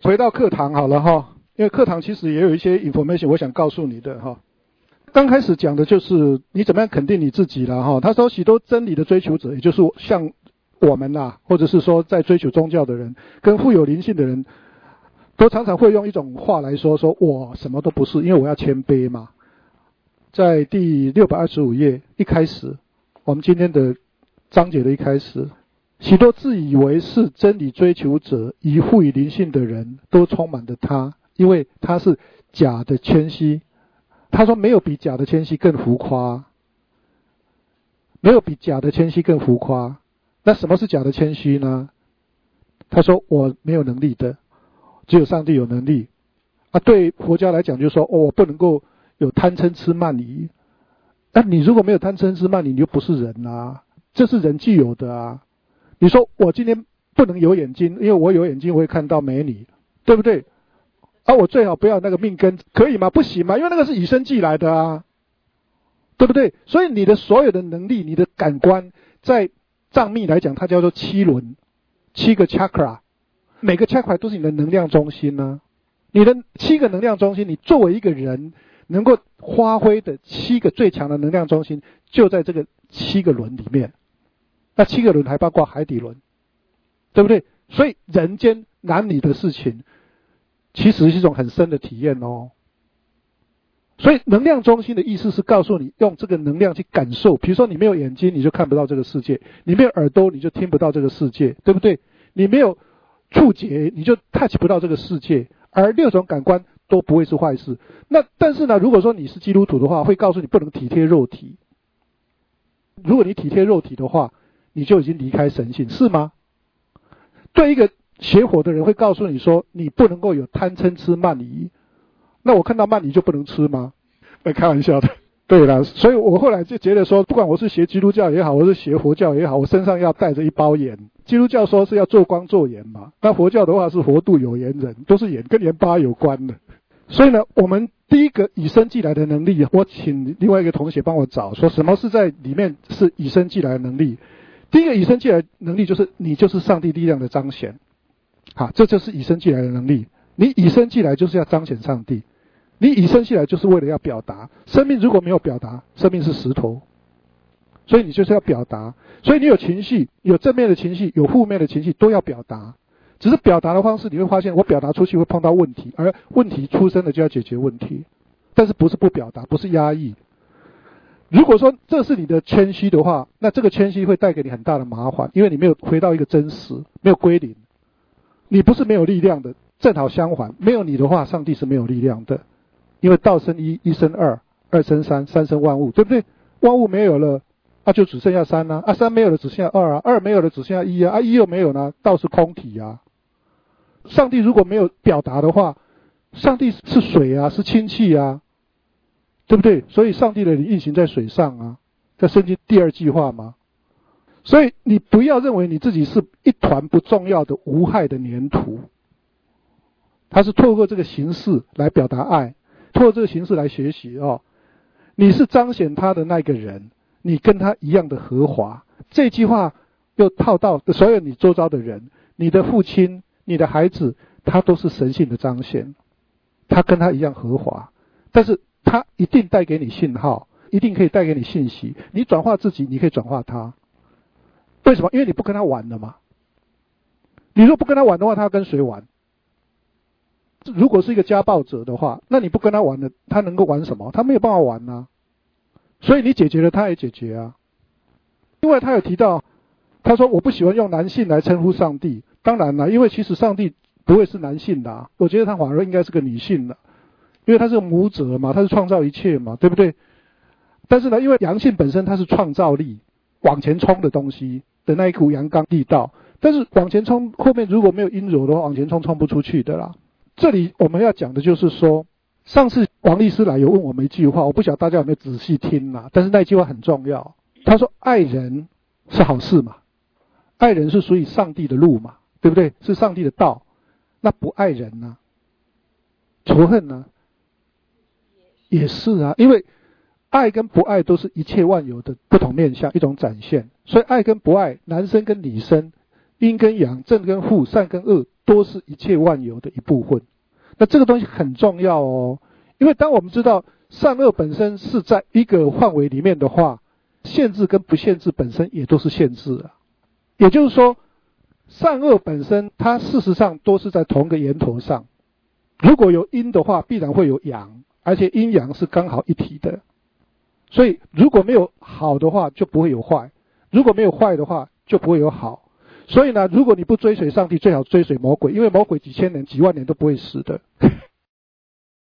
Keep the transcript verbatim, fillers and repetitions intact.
回到课堂好了哈，因为课堂其实也有一些 information 我想告诉你的哈。刚开始讲的就是你怎么样肯定你自己啦哈。他说许多真理的追求者，也就是像我们啦，或者是说在追求宗教的人，跟富有灵性的人，都常常会用一种话来说，说我什么都不是，因为我要谦卑嘛。在第六百二十五页一开始，我们今天的章节的一开始，许多自以为是真理追求者以富于灵性的人都充满着他，因为他是假的谦虚。他说没有比假的谦虚更浮夸，没有比假的谦虚更浮夸。那什么是假的谦虚呢？他说我没有能力的，只有上帝有能力。啊，对佛家来讲就是说，哦，我不能够有贪嗔痴慢疑。那你如果没有贪嗔痴慢疑，你就不是人啊，这是人具有的啊。你说我今天不能有眼睛，因为我有眼睛我会看到美女，对不对？啊，我最好不要那个命根，可以吗？不行吗？因为那个是与生俱来的啊，对不对？所以你的所有的能力，你的感官，在藏密来讲，它叫做七轮，七个 chakra， 每个 chakra 都是你的能量中心呢、啊。你的七个能量中心，你作为一个人能够发挥的七个最强的能量中心，就在这个七个轮里面。那七个轮还包括海底轮，对不对？所以人间男女的事情，其实是一种很深的体验哦。所以能量中心的意思是告诉你，用这个能量去感受。比如说你没有眼睛，你就看不到这个世界；你没有耳朵，你就听不到这个世界，对不对？你没有触觉，你就 touch 不到这个世界。而六种感官都不会是坏事。那但是呢，如果说你是基督徒的话，会告诉你不能体贴肉体。如果你体贴肉体的话，你就已经离开神性，是吗？对一个邪火的人会告诉你说，你不能够有贪嗔痴慢疑。那我看到慢疑就不能吃吗？没开玩笑的。对啦，所以我后来就觉得说，不管我是学基督教也好，我是学佛教也好，我身上要带着一包盐。基督教说是要做光做盐嘛，那佛教的话是活度有缘人，都是盐，跟盐巴有关的。所以呢，我们第一个与生俱来的能力，我请另外一个同学帮我找，说什么是在里面是与生俱来的能力。第一个与生俱来的能力就是你就是上帝力量的彰显，好，这就是与生俱来的能力。你与生俱来就是要彰显上帝，你与生俱来就是为了要表达。生命如果没有表达，生命是石头，所以你就是要表达。所以你有情绪，有正面的情绪，有负面的情绪，都要表达。只是表达的方式，你会发现我表达出去会碰到问题，而问题出生了就要解决问题，但是不是不表达，不是压抑。如果说这是你的谦虚的话，那这个谦虚会带给你很大的麻烦，因为你没有回到一个真实，没有归零。你不是没有力量的，正好相反，没有你的话，上帝是没有力量的。因为道生一，一生二，二生三，三生万物，对不对？万物没有了，啊就只剩下三啊，啊三没有了只剩下二啊，二没有了只剩下一啊，啊一又没有呢，道是空体啊。上帝如果没有表达的话，上帝是水啊，是氢气啊，对不对？所以上帝的灵运行在水上啊，在圣经第二句话嘛。所以你不要认为你自己是一团不重要的无害的粘土，它是透过这个形式来表达爱，透过这个形式来学习哦。你是彰显他的那个人，你跟他一样的和华。这句话又套到所有你周遭的人，你的父亲、你的孩子，他都是神性的彰显，他跟他一样和华，但是他一定带给你信号，一定可以带给你信息。你转化自己，你可以转化他。为什么？因为你不跟他玩了嘛。你若不跟他玩的话，他要跟谁玩？如果是一个家暴者的话，那你不跟他玩了，他能够玩什么？他没有办法玩啊。所以你解决了，他也解决啊。另外他有提到，他说我不喜欢用男性来称呼上帝。当然了，因为其实上帝不会是男性的啊，我觉得他反而应该是个女性的，因为他是母者嘛，他是创造一切嘛，对不对？但是呢，因为阳性本身它是创造力，往前冲的东西的那一股阳刚力道，但是往前冲后面如果没有阴柔的话，往前冲冲不出去的啦。这里我们要讲的就是说，上次王律师来有问我们一句话，我不晓得大家有没有仔细听啦，但是那句话很重要。他说爱人是好事嘛，爱人是属于上帝的路嘛，对不对？是上帝的道。那不爱人呢？仇恨呢？也是啊，因为爱跟不爱都是一切万有的不同面向，一种展现。所以爱跟不爱，男生跟女生， 阴跟阳、正跟负、善跟恶，都是一切万有的一部分。那这个东西很重要哦，因为当我们知道善恶本身是在一个范围里面的话，限制跟不限制本身也都是限制啊。也就是说，善恶本身它事实上都是在同一个源头上。如果有阴的话，必然会有阳，而且阴阳是刚好一体的。所以如果没有好的话，就不会有坏；如果没有坏的话，就不会有好。所以呢，如果你不追随上帝，最好追随魔鬼，因为魔鬼几千年、几万年都不会死的。